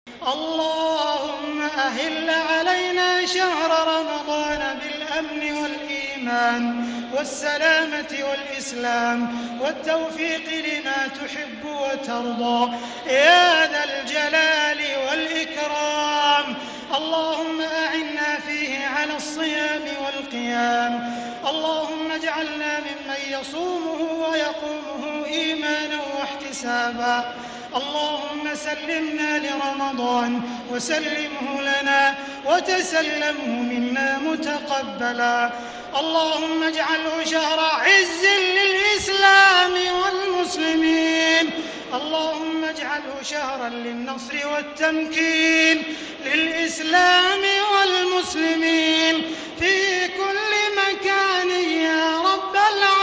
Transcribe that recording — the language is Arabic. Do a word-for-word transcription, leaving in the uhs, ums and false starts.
اللهم أهل علينا شهر رمضان بالأمن والإيمان والسلامة والإسلام والتوفيق لما تحب وترضى يا ذا الجلال والإكرام. اللهم أعنا فيه على الصيام والقيام. اللهم اجعلنا ممن يصومه ويقومه إيمانا واحتسابا. اللهم سلمنا لرمضان وسلمه لنا وتسلمه منا متقبلا. اللهم اجعله شهر عز للإسلام والمسلمين. اللهم اجعله شهرا للنصر والتمكين للإسلام والمسلمين في كل مكان يا رب العالمين.